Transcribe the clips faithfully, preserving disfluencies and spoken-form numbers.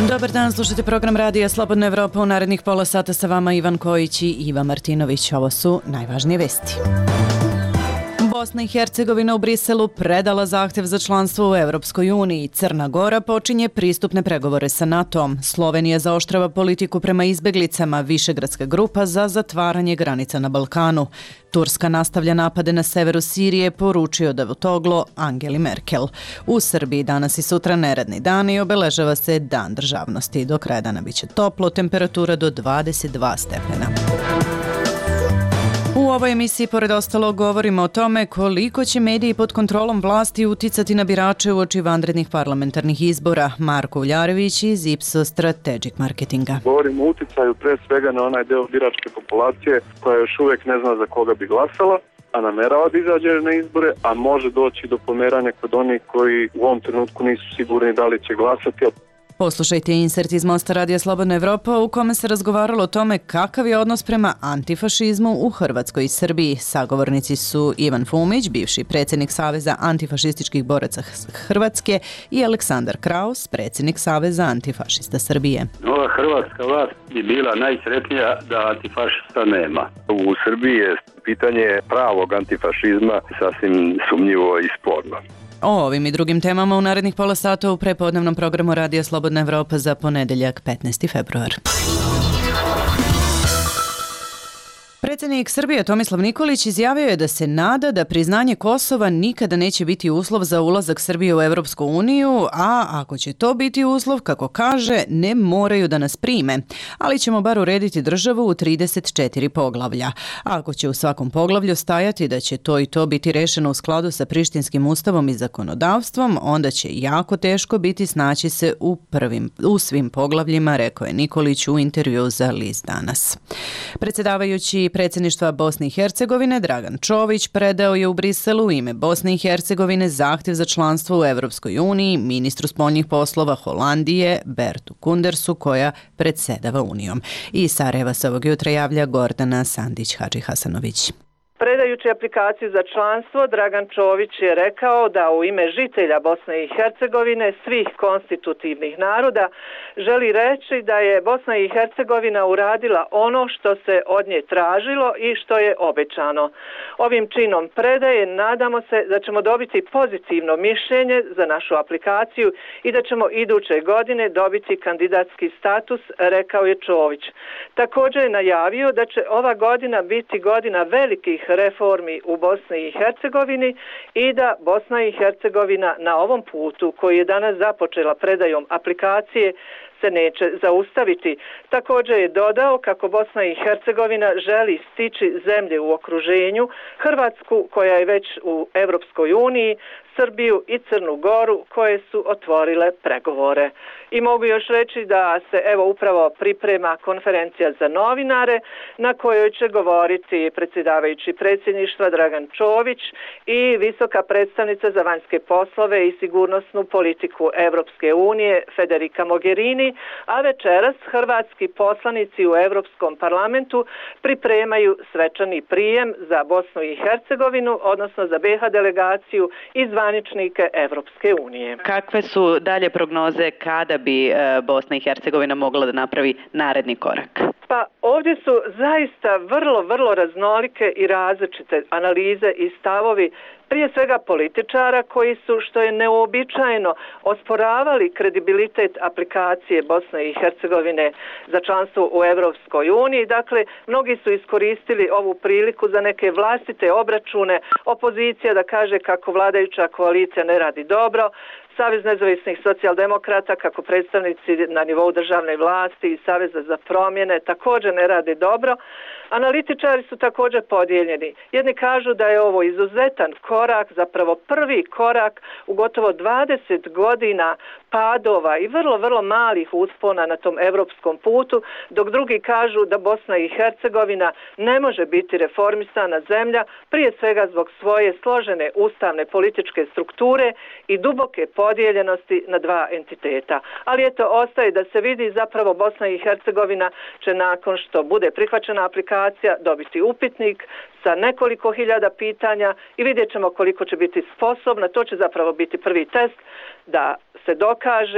Dobar dan, slušajte program Radija Slobodna Evropa. U narednih pola sata sa vama Ivan Kojić i Iva Martinović. Ovo su najvažnije vesti. Bosna i Hercegovina u Briselu predala zahtev za članstvo u Evropskoj uniji. Crna Gora počinje pristupne pregovore sa NATO-om. Slovenija zaoštrava politiku prema izbeglicama. Višegradska grupa za zatvaranje granica na Balkanu. Turska nastavlja napade na severu Sirije, poručio Davutoglu Angeli Merkel. U Srbiji danas i sutra neradni dan i obeležava se Dan državnosti. Do kraja dana biće toplo, temperatura do dvadeset dva stepena. U ovoj emisiji, pored ostalog, govorimo o tome koliko će mediji pod kontrolom vlasti uticati na birače uoči vanrednih parlamentarnih izbora. Marko Uljarević iz Ipsos Strategic Marketinga. Govorimo o uticaju pre svega na onaj deo biračke populacije koja još uvijek ne zna za koga bi glasala, a namerava da izađe na izbore, a može doći do pomeranja kod onih koji u ovom trenutku nisu sigurni da li će glasati. Poslušajte insert iz Mosta Radija Slobodna Evropa u kome se razgovaralo o tome kakav je odnos prema antifašizmu u Hrvatskoj i Srbiji. Sagovornici su Ivan Fumić, bivši predsjednik Saveza antifašističkih boraca Hrvatske, i Aleksandar Kraus, predsjednik Saveza antifašista Srbije. Ova hrvatska vlast bi bila najsretnija da antifašista nema. U Srbiji je pitanje pravog antifašizma sasvim sumnjivo i sporno. O ovim i drugim temama u narednih pola sata u prepodnevnom programu Radija Slobodna Evropa za ponedeljak petnaesti februar. Predsjednik Srbije Tomislav Nikolić izjavio je da se nada da priznanje Kosova nikada neće biti uslov za ulazak Srbije u Evropsku uniju, a ako će to biti uslov, kako kaže, ne moraju da nas prime, ali ćemo bar urediti državu u trideset četiri poglavlja. A ako će u svakom poglavlju stajati da će to i to biti rešeno u skladu sa prištinskim ustavom i zakonodavstvom, onda će jako teško biti snaći se u, prvim, u svim poglavljima, rekao je Nikolić u intervju za List danas. Predsjedavajući predsjedništva Bosne i Hercegovine Dragan Čović predao je u Briselu u ime Bosne i Hercegovine zahtjev za članstvo u Evropskoj uniji ministru spoljnih poslova Holandije Bertu Kundersu, koja predsjedava Unijom. Iz Sarajeva se ovog jutra javlja Gordana Sandić-Hadžihasanović. Predajući aplikaciju za članstvo, Dragan Čović je rekao da u ime žitelja Bosne i Hercegovine, svih konstitutivnih naroda, želi reći da je Bosna i Hercegovina uradila ono što se od nje tražilo i što je obećano. Ovim činom predaje nadamo se da ćemo dobiti pozitivno mišljenje za našu aplikaciju i da ćemo iduće godine dobiti kandidatski status, rekao je Čović. Također je najavio da će ova godina biti godina velikih reformi u Bosni i Hercegovini i da Bosna i Hercegovina na ovom putu koji je danas započela predajom aplikacije se neće zaustaviti. Također je dodao kako Bosna i Hercegovina želi stići zemlje u okruženju, Hrvatsku koja je već u Evropskoj uniji, Srbiju i Crnu Goru koje su otvorile pregovore. I mogu još reći da se evo upravo priprema konferencija za novinare na kojoj će govoriti predsjedavajući predsjedništva Dragan Čović i visoka predstavnica za vanjske poslove i sigurnosnu politiku Evropske unije Federica Mogherini, a večeras hrvatski poslanici u Europskom parlamentu pripremaju svečani prijem za Bosnu i Hercegovinu, odnosno za be ha delegaciju i zvaničnike Evropske unije. Kakve su dalje prognoze kada bi Bosna i Hercegovina mogla da napravi naredni korak? Pa ovdje su zaista vrlo, vrlo raznolike i različite analize i stavovi, prije svega političara koji su, što je neuobičajeno, osporavali kredibilitet aplikacije Bosne i Hercegovine za članstvo u Evropskoj uniji. Dakle, mnogi su iskoristili ovu priliku za neke vlastite obračune, opozicija da kaže kako vladajuća koalicija ne radi dobro, Savez nezavisnih socijaldemokrata kako predstavnici na nivou državne vlasti i Saveza za promjene također ne rade dobro. Analitičari su također podijeljeni. Jedni kažu da je ovo izuzetan korak, zapravo prvi korak u gotovo dvadeset godina padova i vrlo, vrlo malih uspona na tom evropskom putu, dok drugi kažu da Bosna i Hercegovina ne može biti reformisana zemlja, prije svega zbog svoje složene ustavne političke strukture i duboke podijeljenosti na dva entiteta. Ali eto, ostaje da se vidi, zapravo Bosna i Hercegovina će nakon što bude prihvaćena aplikacija dobiti upitnik sa nekoliko hiljada pitanja i vidjet ćemo koliko će biti sposobna. To će zapravo biti prvi test da se dokaže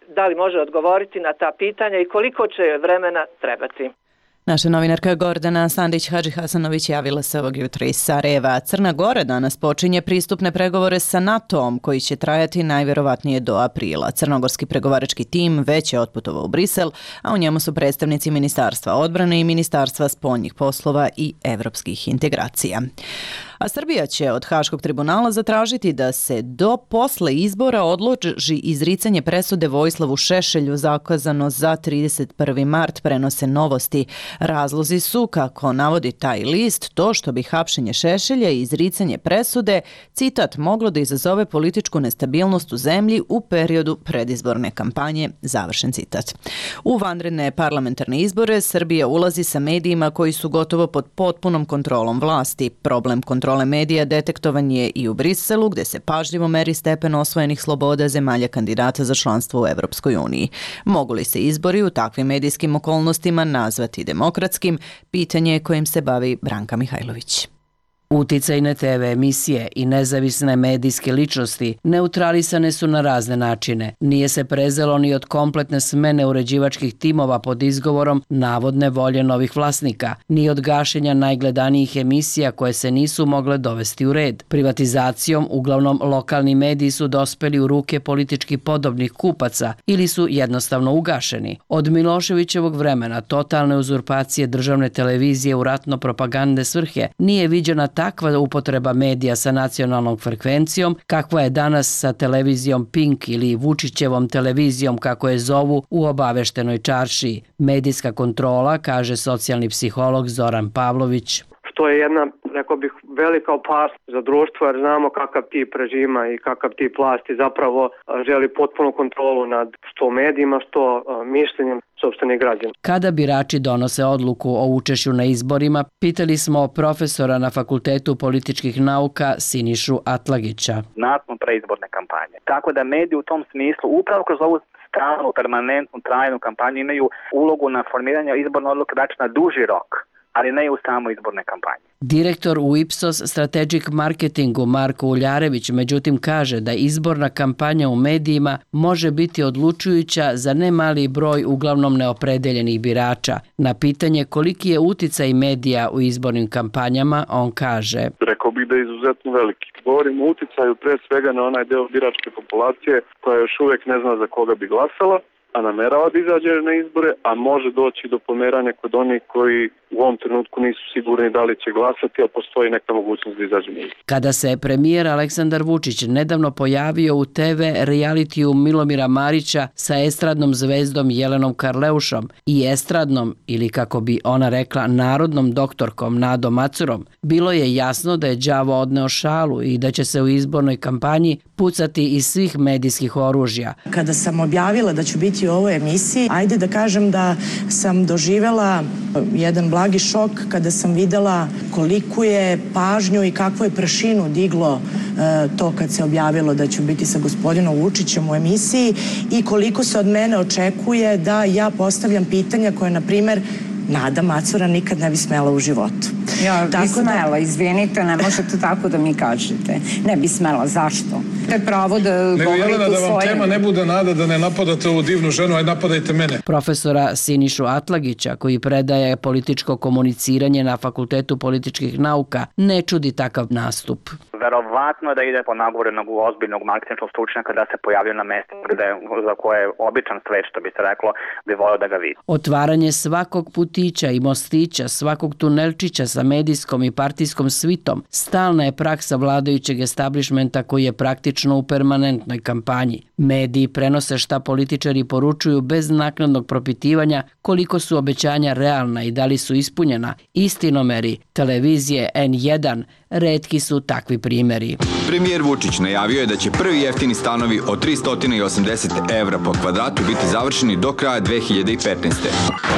da li može odgovoriti na ta pitanja i koliko će vremena trebati. Naša novinarka Gordana Sandić-Hadži-Hasanović javila se ovog jutra iz Sarajeva. Crna Gora danas počinje pristupne pregovore sa NATO-om koji će trajati najvjerovatnije do aprila. Crnogorski pregovarački tim već je otputovao u Brisel, a u njemu su predstavnici Ministarstva odbrane i Ministarstva spoljnih poslova i evropskih integracija. A Srbija će od Haškog tribunala zatražiti da se do posle izbora odloži izricanje presude Vojislavu Šešelju zakazano za trideset prvi mart, prenose Novosti. Razlozi su, kako navodi taj list, to što bi hapšenje Šešelja i izricanje presude, citat, moglo da izazove političku nestabilnost u zemlji u periodu predizborne kampanje, završen citat. U vanredne parlamentarne izbore Srbija ulazi sa medijima koji su gotovo pod potpunom kontrolom vlasti. Problem kontrole medija detektovan je i u Briselu, gde se pažljivo meri stepen osvojenih sloboda zemalja kandidata za članstvo u Evropskoj uniji. Mogu li se izbori u takvim medijskim okolnostima nazvati demokratskim? Pitanje je kojim se bavi Branka Mihajlović. Uticajne te ve emisije i nezavisne medijske ličnosti neutralisane su na razne načine. Nije se prezelo ni od kompletne smene uređivačkih timova pod izgovorom navodne volje novih vlasnika, ni od gašenja najgledanijih emisija koje se nisu mogle dovesti u red. Privatizacijom uglavnom lokalni mediji su dospeli u ruke politički podobnih kupaca ili su jednostavno ugašeni. Od Miloševićevog vremena totalne uzurpacije državne televizije u ratno-propagandne svrhe nije viđena takva upotreba medija sa nacionalnom frekvencijom kakva je danas sa televizijom Pink ili Vučićevom televizijom kako je zovu u obaveštenoj čaršiji. Medijska kontrola, kaže socijalni psiholog Zoran Pavlović. To je jedna, rekao bih, velika opasnost za društvo jer znamo kakav tip režima i kakav tip vlasti zapravo želi potpunu kontrolu nad što medijima, što mišljenjem sopstvenih građana. Kada birači donose odluku o učešću na izborima, pitali smo profesora na Fakultetu političkih nauka Sinišu Atlagića. Nakon preizborne kampanje. Tako da mediji u tom smislu upravo kroz ovu stalnu, permanentnu, trajnu kampanju imaju ulogu na formiranje izborne odluke znači na duži rok, ali ne u samo izborne kampanje. Direktor u Ipsos Strategic Marketingu Marko Uljarević međutim kaže da izborna kampanja u medijima može biti odlučujuća za ne mali broj uglavnom neopredeljenih birača. Na pitanje koliki je uticaj medija u izbornim kampanjama, on kaže: Rekao bih da je izuzetno veliki. Govorim o uticaju pre svega na onaj deo biračke populacije koja još uvijek ne zna za koga bi glasala, a namerava da izađe na izbore, a može doći do pomeranja kod onih koji u ovom trenutku nisu sigurni da li će glasati, a postoji neka mogućnost da izađe na izbore. Kada se premijer Aleksandar Vučić nedavno pojavio u te ve realitiju Milomira Marića sa estradnom zvezdom Jelenom Karleušom i estradnom, ili kako bi ona rekla, narodnom doktorkom Nadom Macurom, bilo je jasno da je đavo odneo šalu i da će se u izbornoj kampanji pucati iz svih medijskih oružja. Kada sam objavila da ću biti u ovoj emisiji, ajde da kažem da sam doživela jedan blagi šok kada sam videla koliku je pažnju i kakvu je prašinu diglo e, to kad se objavilo da ću biti sa gospodinom Vučićem u emisiji i koliko se od mene očekuje da ja postavljam pitanja koje, na primer, Nada Macura nikad ne bi smela u životu. Ja bi smela, izvinite, ne možete tako da mi kažete. Ne bi smela, zašto? To je pravo da govorite u svoje... Jelena, da vam tema ne bude Nada, da ne napadate ovu divnu ženu, aj napadajte mene. Profesora Sinišu Atlagića, koji predaje političko komuniciranje na Fakultetu političkih nauka, ne čudi takav nastup. Verovatno da ide po nagovoru jednog ozbiljnog marketinškog stručnjaka da se pojavio na mestu gde, za koje je običan svet, što bi se reklo, bi volio da ga vidi. Otvaranje svakog putića i mostića, svakog tunelčića sa medijskom i partijskom svitom stalna je praksa vladajućeg establishmenta koji je praktično u permanentnoj kampanji. Mediji prenose šta političari poručuju bez naknadnog propitivanja koliko su obećanja realna i da li su ispunjena. Istinomeri televizije en jedan retki su takvi primjeri. Premijer Vučić najavio je da će prvi jeftini stanovi od tristo osamdeset evra po kvadratu biti završeni do kraja dve hiljade petnaeste.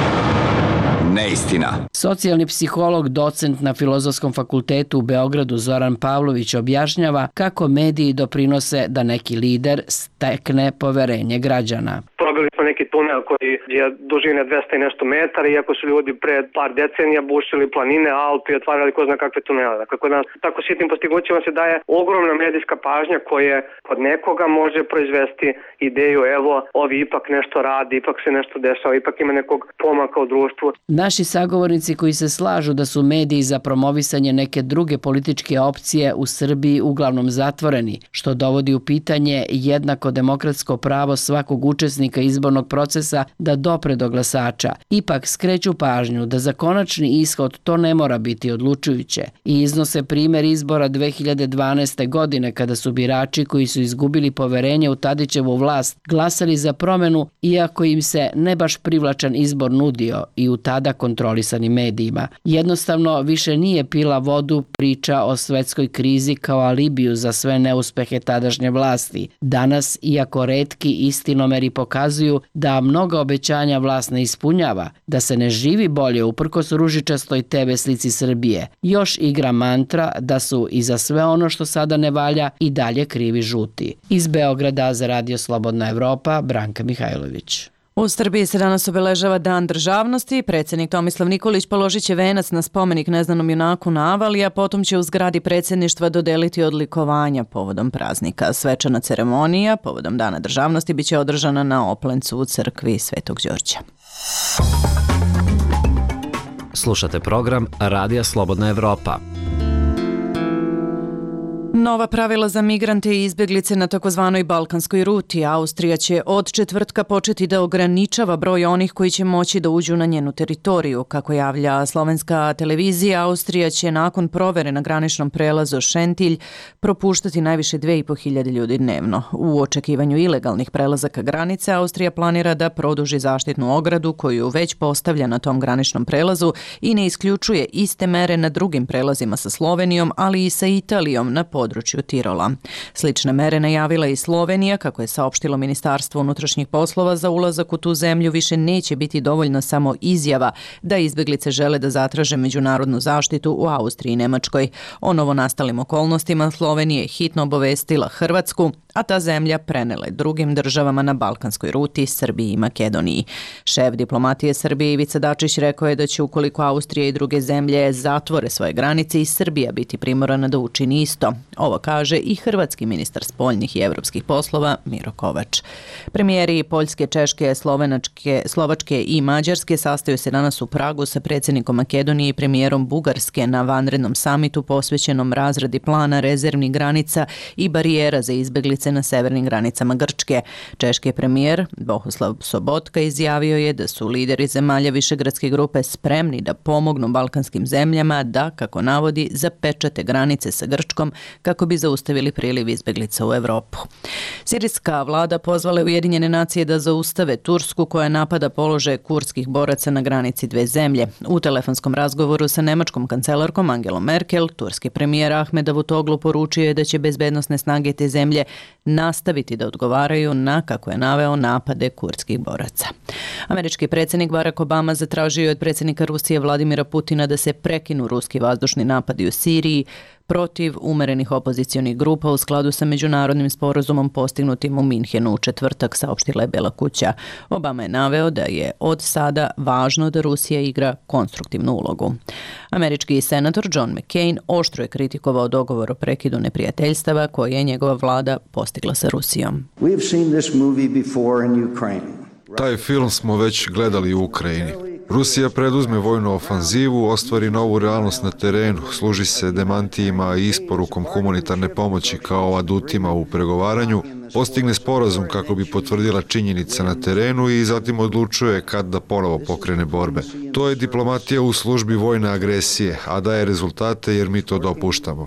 Neistina. Socijalni psiholog, docent na Filozofskom fakultetu u Beogradu Zoran Pavlović objašnjava kako mediji doprinose da neki lider stekne poverenje građana. Program dobili smo neki tunel koji je dužine dvesta i nešto metara, iako su ljudi pre par decenija bušili planine, Alpe i otvarali ko zna kakve tunele. Dakle, kod nas tako sitnim postignućima se daje ogromna medijska pažnja koja kod nekoga može proizvesti ideju, evo, ovi ipak nešto radi, ipak se nešto dešava, ipak ima nekog pomaka u društvu. Naši sagovornici koji se slažu da su mediji za promovisanje neke druge političke opcije u Srbiji uglavnom zatvoreni, što dovodi u pitanje jednako demokratsko pravo svakog učesnika izbornog procesa da dopre do glasača. Ipak skreću pažnju da za konačni ishod to ne mora biti odlučujuće i iznose primjer izbora dve hiljade dvanaeste. godine kada su birači koji su izgubili poverenje u Tadićevu vlast glasali za promjenu iako im se ne baš privlačan izbor nudio i u tada kontrolisanim medijima. Jednostavno više nije pila vodu priča o svetskoj krizi kao alibiju za sve neuspehe tadašnje vlasti. Danas, iako retki istinomeri pokazuju da mnoga obećanja vlast ne ispunjava, da se ne živi bolje uprkos ružičastoj te ve slici Srbije, još igra mantra da su i za sve ono što sada ne valja i dalje krivi žuti. Iz Beograda za Radio Slobodna Evropa, Branka Mihajlović. U Srbiji se danas obeležava Dan državnosti. Predsjednik Tomislav Nikolić položit će venac na spomenik neznanom junaku na Avali, a potom će u zgradi predsjedništva dodeliti odlikovanja povodom praznika. Svečana ceremonija povodom Dana državnosti biće održana na Oplencu u crkvi Svetog Đorđa. Slušate program Radija Slobodna Evropa. Nova pravila za migrante i izbjeglice na takozvanoj balkanskoj ruti. Austrija će od četvrtka početi da ograničava broj onih koji će moći da uđu na njenu teritoriju. Kako javlja slovenska televizija, Austrija će nakon provere na graničnom prelazu Šentilj propuštati najviše dve i po hiljade ljudi dnevno. U očekivanju ilegalnih prelazaka granice, Austrija planira da produži zaštitnu ogradu koju već postavlja na tom graničnom prelazu i ne isključuje iste mere na drugim prelazima sa Slovenijom, ali i sa Italijom na području Tirola. Slične mere najavila i Slovenija, kako je saopštilo Ministarstvo unutrašnjih poslova. Za ulazak u tu zemlju više neće biti dovoljna samo izjava da izbjeglice žele da zatraže međunarodnu zaštitu u Austriji i Nemačkoj. O novonastalim okolnostima Slovenija je hitno obavestila Hrvatsku, a ta zemlja prenela je drugim državama na balkanskoj ruti, Srbiji i Makedoniji. Šef diplomatije Srbije Ivica Dačić rekao je da će ukoliko Austrija i druge zemlje zatvore svoje granice i Srbija biti primorana da učini isto. Ovo kaže i hrvatski ministar spoljnih i evropskih poslova Miro Kovač. Premijeri Poljske, Češke, Slovenačke, Slovačke i Mađarske sastaju se danas u Pragu sa predsjednikom Makedonije i premijerom Bugarske na vanrednom samitu posvećenom razradi plana rezervnih granica i barijera za izbjeglice na severnim granicama Grčke. Češki premijer Bohuslav Sobotka izjavio je da su lideri zemalja Višegradske grupe spremni da pomognu balkanskim zemljama da, kako navodi, zapečate granice sa Grčkom kako bi zaustavili priliv izbjeglica u Evropu. Sirijska vlada pozvala je Ujedinjene nacije da zaustave Tursku koja napada položaje kurdskih boraca na granici dve zemlje. U telefonskom razgovoru sa nemačkom kancelarkom Angelom Merkel, turski premijer Ahmed Davutoglu poručio je da će bezbednosne snage te zemlje nastaviti da odgovaraju na, kako je naveo, napade kurdskih boraca. Američki predsjednik Barack Obama zatražio je od predsjednika Rusije Vladimira Putina da se prekinu ruski vazdušni napadi u Siriji protiv umerenih opozicionih grupa u skladu sa međunarodnim sporazumom postignutim u Minhenu u četvrtak, saopštila je Bela kuća. Obama je naveo da je od sada važno da Rusija igra konstruktivnu ulogu. Američki senator John McCain oštro je kritikovao dogovor o prekidu neprijateljstava koje je njegova vlada postigla sa Rusijom. Taj film smo već gledali u Ukrajini. Rusija preduzme vojnu ofanzivu, ostvari novu realnost na terenu, služi se demantijima i isporukom humanitarne pomoći kao adutima u pregovaranju, postigne sporazum kako bi potvrdila činjenice na terenu i zatim odlučuje kad da ponovo pokrene borbe. To je diplomatija u službi vojne agresije, a daje rezultate jer mi to dopuštamo.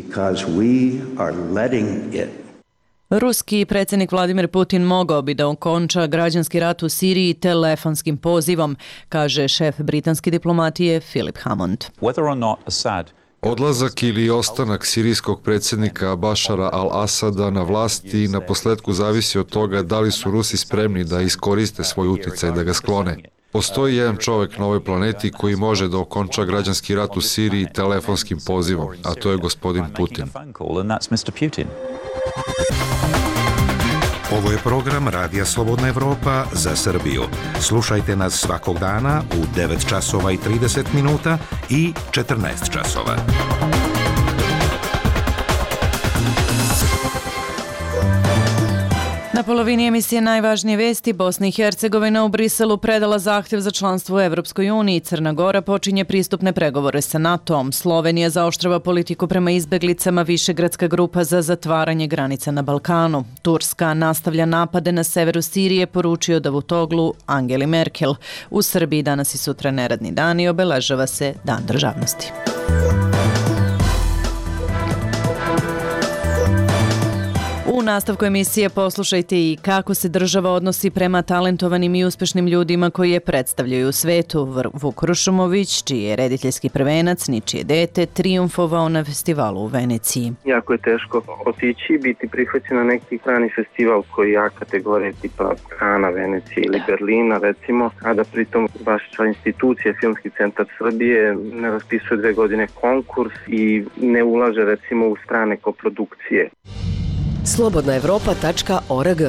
Ruski predsjednik Vladimir Putin mogao bi da okonča građanski rat u Siriji telefonskim pozivom, kaže šef britanske diplomatije Philip Hammond. Odlazak ili ostanak sirijskog predsjednika Bašara al-Asada na vlasti na posledku zavisi od toga da li su Rusi spremni da iskoriste svoj utjecaj da ga sklone. Postoji jedan čovjek na ovoj planeti koji može da okonča građanski rat u Siriji telefonskim pozivom, a to je gospodin Putin. Ovo je program Radija Slobodna Evropa za Srbiju. Slušajte nas svakog dana u devet časova i trideset minuta i četrnaest časova. Na polovini emisije Najvažnije vesti, Bosna i Hercegovina u Briselu predala zahtjev za članstvo u Evropskoj uniji. Crna Gora počinje pristupne pregovore sa NATO-om. Slovenija zaoštrava politiku prema izbeglicama, Višegradska grupa za zatvaranje granica na Balkanu. Turska nastavlja napade na severu Sirije, poručio Davutoglu Angeli Merkel. U Srbiji danas i sutra neradni dan i obeležava se Dan državnosti. U nastavku emisije poslušajte i kako se država odnosi prema talentovanim i uspešnim ljudima koji je predstavljaju u svetu. Vuk Rušumović, čiji je rediteljski prvenac, ničije dete, trijumfovao na festivalu u Veneciji. Jako je teško otići, biti prihvaćen na neki strani festival koji je A kategorije tipa Kana, Venecije ili Berlina recimo, a da pritom vaša institucija, Filmski centar Srbije, ne raspisuje dve godine konkurs i ne ulaže recimo u strane koprodukcije. slobodna evropa tačka org.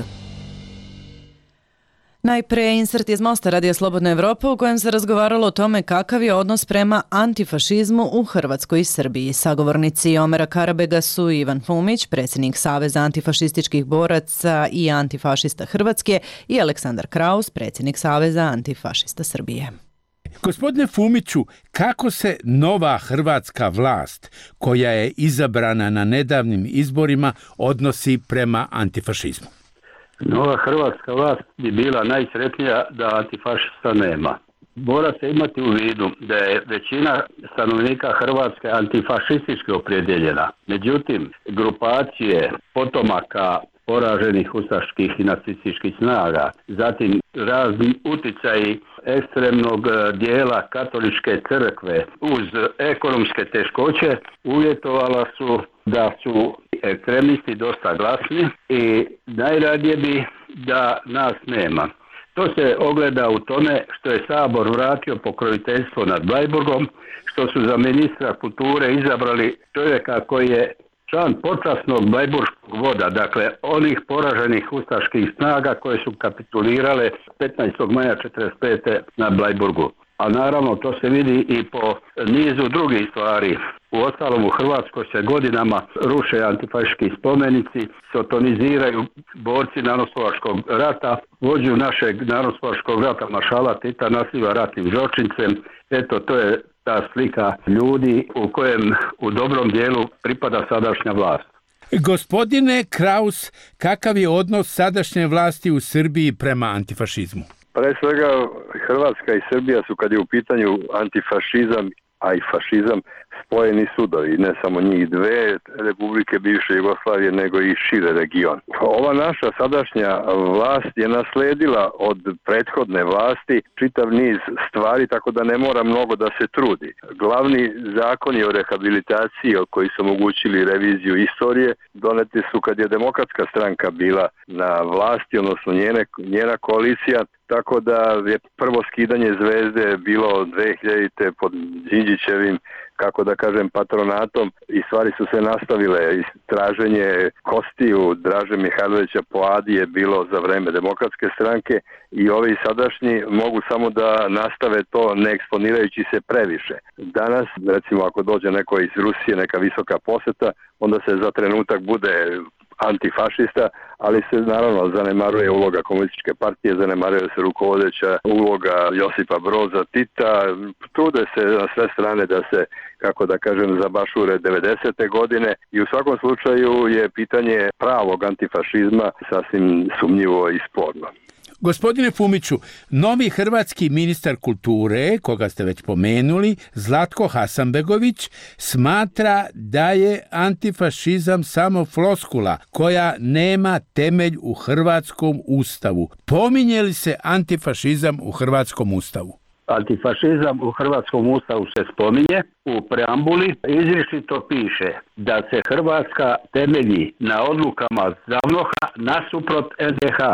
Najpre insert iz Mosta Radija Slobodna Evropa u kojem se razgovaralo o tome kakav je odnos prema antifašizmu u Hrvatskoj i Srbiji. Sagovornici Omera Karabega su Ivan Fumić, predsjednik Saveza antifašističkih boraca i antifašista Hrvatske, i Aleksandar Kraus, predsjednik Saveza antifašista Srbije. Gospodine Fumiću, kako se nova hrvatska vlast, koja je izabrana na nedavnim izborima, odnosi prema antifašizmu? Nova hrvatska vlast bi bila najsretnija da antifašista nema. Mora se imati u vidu da je većina stanovnika Hrvatske antifašistički opredjeljena. Međutim, grupacije potomaka poraženih ustaških i nacističkih snaga, zatim razni uticaji ekstremnog dijela katoličke crkve uz ekonomske teškoće uvjetovala su da su ekstremisti dosta glasni i najradije bi da nas nema. To se ogleda u tome što je Sabor vratio pokroviteljstvo nad Bleiburgom, što su za ministra kulture izabrali čovjeka koji je član počasnog Bleiburškog voda, dakle onih poraženih ustaških snaga koje su kapitulirale petnaestog maja četrdeset pete na Bleiburgu. A naravno to se vidi i po nizu drugih stvari. U ostalom u Hrvatskoj se godinama ruše antifašistički spomenici, sotoniziraju borci Narodnooslobodilačkog rata, vođu našeg Narodnooslobodilačkog rata maršala Tita naziva ratnim zločincem. Eto, to je ta slika ljudi u kojem u dobrom dijelu pripada sadašnja vlast. Gospodine Kraus, kakav je odnos sadašnje vlasti u Srbiji prema antifašizmu? Pre svega Hrvatska i Srbija su, kad je u pitanju antifašizam, a i fašizam, spojeni sudovi, ne samo njih dve republike bivše Jugoslavije, nego i šire region. Ova naša sadašnja vlast je nasledila od prethodne vlasti čitav niz stvari, tako da ne mora mnogo da se trudi. Glavni zakoni o rehabilitaciji koji su omogućili reviziju istorije doneti su kad je Demokratska stranka bila na vlasti, odnosno njene, njena koalicija, tako da je prvo skidanje zvezde bilo dve hiljadite pod Đinđićevim, kako da kažem, patronatom, i stvari su se nastavile. Traženje kostiju Draže Mihajlovića po Adi je bilo za vreme Demokratske stranke i ovi sadašnji mogu samo da nastave to ne eksponirajući se previše. Danas, recimo, ako dođe neko iz Rusije, neka visoka poseta, onda se za trenutak bude antifašista, ali se naravno zanemaruje uloga komunističke partije, zanemaruje se rukovodeća uloga Josipa Broza Tita, trude se na sve strane da se, kako da kažem, zabašure devedesete godine i u svakom slučaju je pitanje pravog antifašizma sasvim sumnjivo i sporno. Gospodine Fumiću, novi hrvatski ministar kulture, koga ste već pomenuli, Zlatko Hasanbegović, smatra da je antifašizam samo floskula koja nema temelj u hrvatskom ustavu. Pominje li se antifašizam u hrvatskom ustavu? Antifašizam u hrvatskom ustavu se spominje, u preambuli izričito piše da se Hrvatska temelji na odlukama ZAVNOH-a nasuprot en de ha.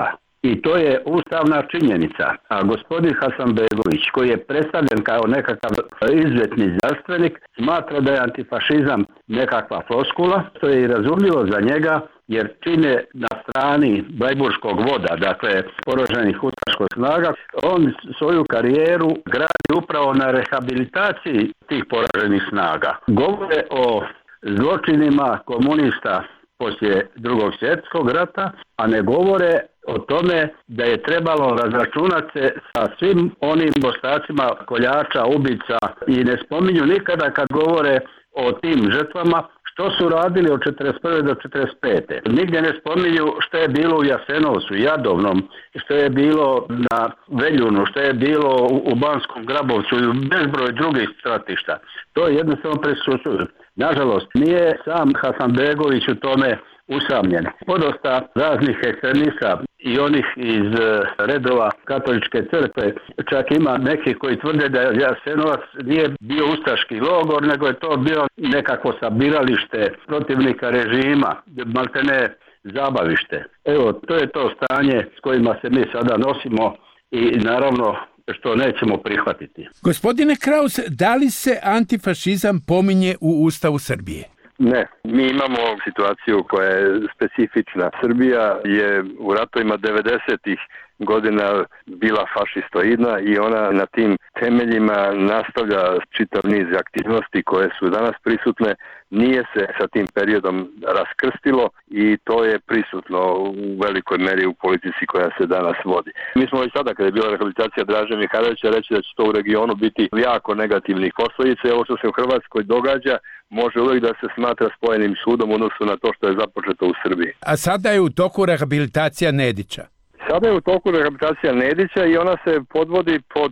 i to je ustavna činjenica. A gospodin Hasanbegović, koji je predstavljen kao nekakav izvetni znanstvenik, smatra da je antifašizam nekakva floskula, što je i razumljivo za njega, jer čine na strani Blajburškog voda, dakle poraženih ustaških snaga, on svoju karijeru gradi upravo na rehabilitaciji tih poraženih snaga. Govore o zločinima komunista poslije drugog svjetskog rata, a ne govore o tome da je trebalo razračunati se sa svim onim ostacima koljača, ubica i ne spominju nikada kad govore o tim žrtvama što su radili od četrdeset prve do četrdeset pete Nigdje ne spominju što je bilo u Jasenovcu, Jadovnom, što je bilo na Veljunu, što je bilo u Banskom Grabovcu i bezbroj drugih stratišta. To je jednostavno presušuju. Nažalost, nije sam Hasanbegović u tome usamljen. Podosta raznih ekstremista i onih iz redova katoličke crkve, čak ima neki koji tvrde da Jasenovac nije bio ustaški logor, nego je to bio nekako sabiralište protivnika režima, maltene zabavište. Evo, to je to stanje s kojima se mi sada nosimo i naravno što nećemo prihvatiti. Gospodine Kraus, da li se antifašizam pominje u Ustavu Srbije? Ne, mi imamo situaciju koja je specifična. Srbija je u ratovima devedesetih godina bila fašistoidna i ona na tim temeljima nastavlja čitav niz aktivnosti koje su danas prisutne. Nije se sa tim periodom raskrstilo i to je prisutno u velikoj meri u politici koja se danas vodi. Mi smo već sada, kada je bila rehabilitacija Draže Mihajlovića, reći da će to u regionu biti jako negativnih posljedica. Ovo što se u Hrvatskoj događa može uvijek da se smatra spojenim sudom u odnosu na to što je započeto u Srbiji. A sada je u toku rehabilitacija Nedića. Sada je u toku rehabilitacija Nedića i ona se podvodi pod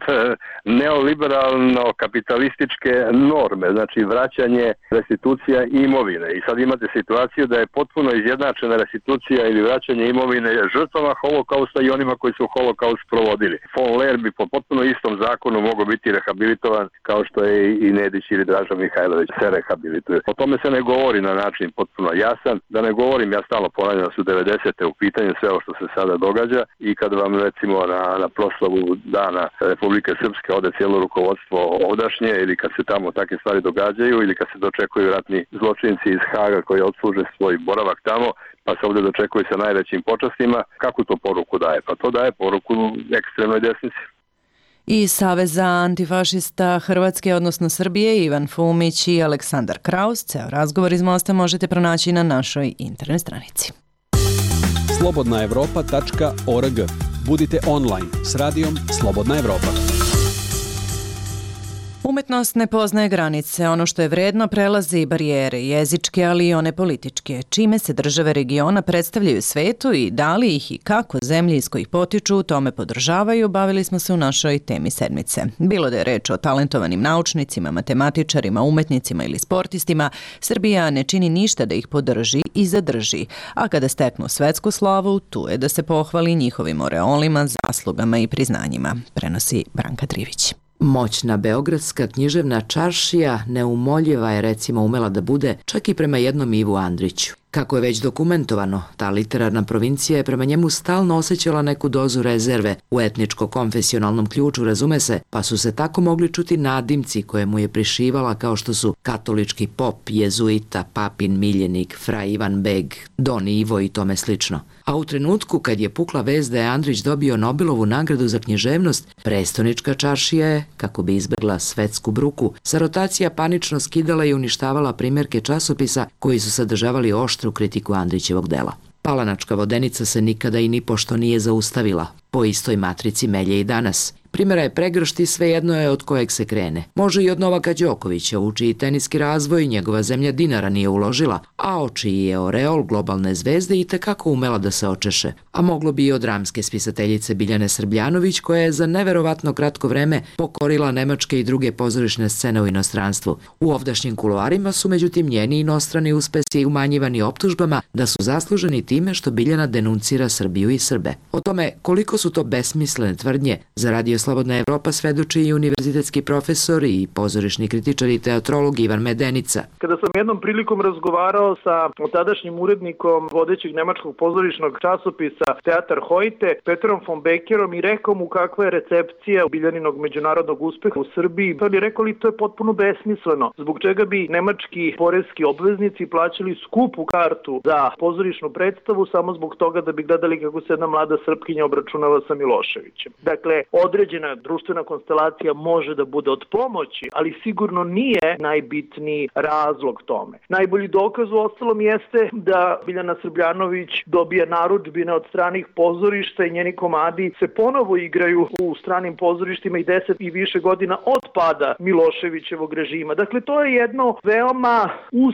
neoliberalno-kapitalističke norme, znači vraćanje restitucija imovine. I sad imate situaciju da je potpuno izjednačena restitucija ili vraćanje imovine žrtvama holokausta i onima koji su holokaust provodili. Von Lehr bi po potpuno istom zakonu mogao biti rehabilitovan kao što je i Nedić ili Draža Mihajlović se rehabilituje. O tome se ne govori na način potpuno jasan. Da ne govorim, ja stalno ponavljam da su devedesete u pitanju sve ovo što se sada događa. I kad vam recimo na, na proslavu dana Republike Srpske ode cijelo rukovodstvo ovdašnje ili kad se tamo takve stvari događaju ili kad se dočekuju ratni zločinci iz Haga koji odsluže svoj boravak tamo pa se ovdje dočekuju sa najvećim počastima, kakvu to poruku daje? Pa to daje poruku ekstremnoj desnici. I Saveza antifašista Hrvatske, odnosno Srbije, Ivan Fumić i Aleksandar Kraus. Ceo razgovor iz Mosta možete pronaći na našoj internet stranici. slobodna evropa tačka org. Budite online s radijom Slobodna Evropa. Umetnost ne poznaje granice. Ono što je vredno prelazi barijere, jezičke, ali i one političke. Čime se države regiona predstavljaju svetu i da li ih i kako zemlje iz kojih potiču u tome podržavaju, bavili smo se u našoj temi sedmice. Bilo da je reč o talentovanim naučnicima, matematičarima, umetnicima ili sportistima, Srbija ne čini ništa da ih podrži i zadrži. A kada steknu svetsku slavu, tu je da se pohvali njihovim oreolima, zaslugama i priznanjima, prenosi Branka Trivić. Moćna beogradska književna čaršija neumoljiva je recimo umela da bude čak i prema jednom Ivu Andriću. Kako je već dokumentovano, ta literarna provincija je prema njemu stalno osjećala neku dozu rezerve u etničko-konfesionalnom ključu, razume se, pa su se tako mogli čuti nadimci koje mu je prišivala kao što su katolički pop, jezuita, papin miljenik, fra Ivan Beg, Don Ivo i tome slično. A u trenutku kad je pukla vest da je Andrić dobio Nobelovu nagradu za književnost, prestonička čaršija je, kako bi izbjegla svetsku bruku, sa rotacija panično skidala i uništavala primjerke časopisa koji su sadržavali oštru kritiku Andrićevog dela. Palanačka vodenica se nikada i nipošto nije zaustavila. Po istoj matrici melje i danas. Primjera je pregršt i svejedno je od kojeg se krene. Može i od Novaka Đokovića, u čiji teniski razvoj njegova zemlja dinara nije uložila, a o čiji je oreol globalne zvezde i tekako umela da se očeše. A moglo bi i od dramske spisateljice Biljane Srbljanović, koja je za neverovatno kratko vreme pokorila nemačke i druge pozorišne scene u inostranstvu. U ovdašnjim kuloarima su međutim njeni inostrani uspesi umanjivani optužbama da su zasluženi time što Biljana denuncira Srbiju i Srbe. O tome koliko su to besmislene tvrdnje za radio Slobodna Evropa svedoči i univerzitetski profesor i pozorišni kritičar i teatrolog Ivan Medenica. Kada sam jednom prilikom razgovarao sa tadašnjim urednikom vodećeg nemačkog pozorišnog časopisa Teatar Heute, Petrom von Beckerom, i rekao mu kakva je recepcija Biljaninog međunarodnog uspeha u Srbiji, on je rekao li to je potpuno besmisleno. Zbog čega bi nemački poreski obveznici plaćali skupu kartu za pozorišnu predstavu samo zbog toga da bi gledali kako se jedna mlada Srpkinja obračunava sa Miloševićem. Dakle, određena društvena konstelacija može da bude od pomoći, ali sigurno nije najbitniji razlog tome. Najbolji dokaz u ostalom jeste da Biljana Srbljanović dobija narudžbine od stranih pozorišta i njeni komadi se ponovo igraju u stranim pozorištima i deset i više godina od pada Miloševićevog režima. Dakle, to je jedno veoma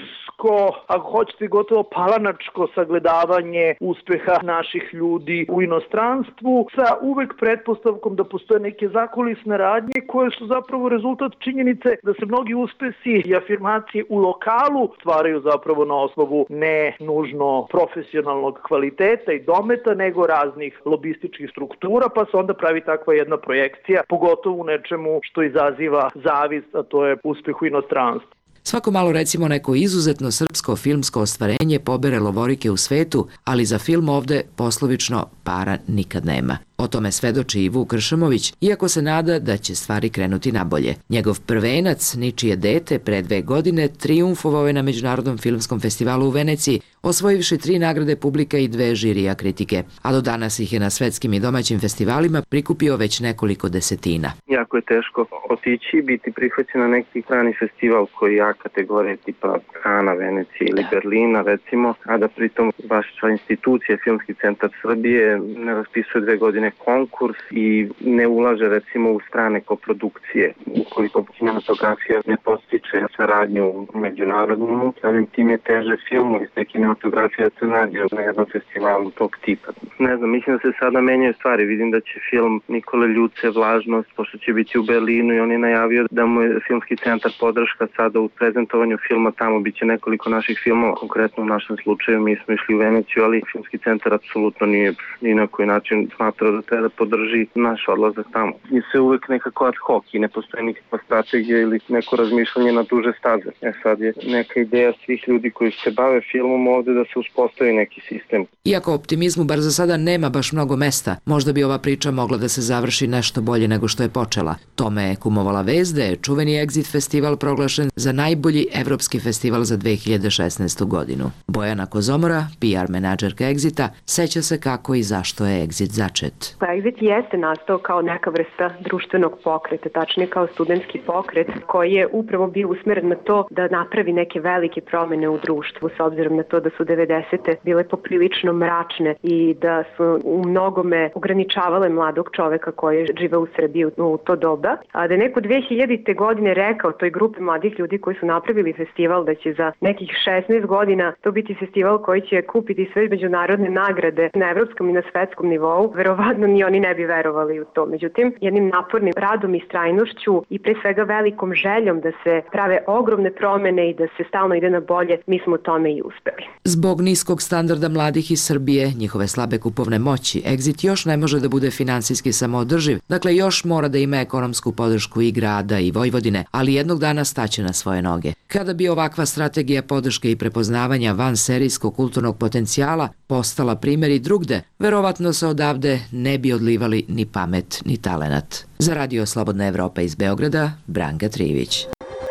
usko, ako hoćete gotovo palanačko sagledavanje uspeha naših ljudi u inostranstvu sa uvek pretpostavkom da postoje neke zakulisne radnje koje su zapravo rezultat činjenice da se mnogi uspesi i afirmacije u lokalu stvaraju zapravo na osnovu ne nužno profesionalnog kvaliteta i dometa, nego raznih lobističkih struktura, pa se onda pravi takva jedna projekcija, pogotovo u nečemu što izaziva zavist, a to je uspeh u inostranstvu. Svako malo recimo neko izuzetno srpsko filmsko ostvarenje pobere lovorike u svetu, ali za film ovde poslovično para nikad nema. O tome svedoči i Vuk Kršamović, iako se nada da će stvari krenuti nabolje. Njegov prvenac, Ničije dete, pre dve godine trijumfovao je na Međunarodnom filmskom festivalu u Veneciji, osvojivši tri nagrade publika i dve žirija kritike, a do danas ih je na svetskim i domaćim festivalima prikupio već nekoliko desetina. Jako je teško otići i biti prihvaćen na neki strani festival koji je A kategorije tipa Kana, Venecije ili Berlina recimo, a da pritom vaša institucija Filmski centar Srbije ne raspisuje dve godine konkurs i ne ulaže recimo u strane koprodukcije. Ukoliko kinematografija ne postiče saradnju međunarodnu, samim tim je teže filmu iz te kinematografije da se nađe na jednom festivalu tog tipa. Ne znam, mislim da se sada menjaju stvari. Vidim da će film Nikole Ljuce Vlažnost, pošto će biti u Berlinu, i on je najavio da mu je Filmski centar podrška sada u prezentovanju filma. Tamo biće nekoliko naših filmova, konkretno u našem slučaju mi smo išli u Veneciju, ali Filmski centar apsolutno nije ni na koji način smatrao da treba da podrži naš odlazak tamo. I sve uvek nekako ad hoc i ne postoji nikakva strategija ili neko razmišljanje na duže staze. E sad je neka ideja svih ljudi koji se bave filmom ovde da se uspostavi neki sistem. Iako optimizmu bar za sada nema baš mnogo mesta, možda bi ova priča mogla da se završi nešto bolje nego što je počela. Tome je kumovala vest da je čuveni Exit festival proglašen za najbolji evropski festival za dve hiljade šesnaestu godinu. Bojana Kozomora, P R menadžerka Exita, seća se kako i zašto je Exit začet. Pa Exit jeste nastao kao neka vrsta društvenog pokreta, tačnije kao studentski pokret koji je upravo bio usmeren na to da napravi neke velike promene u društvu, s obzirom na to da su devedesete bile poprilično mračne i da su u mnogome ograničavale mladog čoveka koji je živeo u Srbiji u to doba. A da je neko dve hiljadite godine rekao toj grupi mladih ljudi koji su napravili festival da će za nekih šesnaest godina to biti festival koji će kupiti sve međunarodne nagrade na evropskom i na svetskom nivou, verovatno ni oni ne bi verovali u to. Međutim, jednim napornim radom i strajnošću i pre svega velikom željom da se prave ogromne promene i da se stalno ide na bolje, mi smo tome i uspeli. Zbog niskog standarda mladih iz Srbije, njihove slabe kupovne moći, Exit još ne može da bude finansijski samoodrživ, dakle još mora da ima ekonomsku podršku i grada i Vojvodine, ali jednog dana staće na svoje noge. Kada bi ovakva strategija podrške i prepoznavanja vanserijskog kulturnog potencijala postala primjer i drugde, verovatno se odavde ne bi odlivali ni pamet ni talenat. Za Radio Slobodna Evropa iz Beograda, Branka Trivić.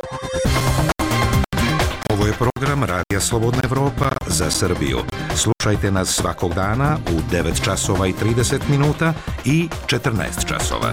Ovo je program Radija Slobodna Evropa za Srbiju. Slušajte nas svakog dana u devet časova i trideset minuta i četrnaest časova.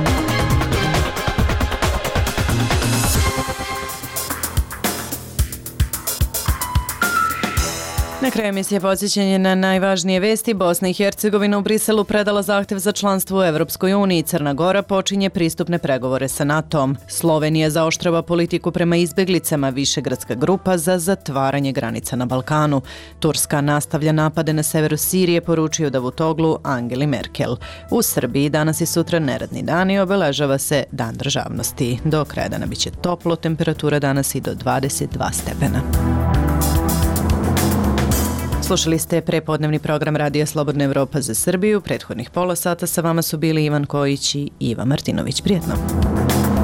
Na kraju emisije podsjećanje na najvažnije vesti. Bosna i Hercegovina u Briselu predala zahtev za članstvo u Evropskoj uniji. Crna Gora počinje pristupne pregovore sa NATO-om. Slovenija zaoštrava politiku prema izbeglicama, Višegradska grupa za zatvaranje granica na Balkanu. Turska nastavlja napade na severu Sirije, poručio Davutoglu Angeli Merkel. U Srbiji danas i sutra neradni dan i obeležava se Dan državnosti. Do kraja dana biće toplo, temperatura danas i do dvadeset dva stepena. Slušali ste prepodnevni program Radija Slobodna Evropa za Srbiju. Prethodnih pola sata sa vama su bili Ivan Kojić i Iva Martinović. Prijetno.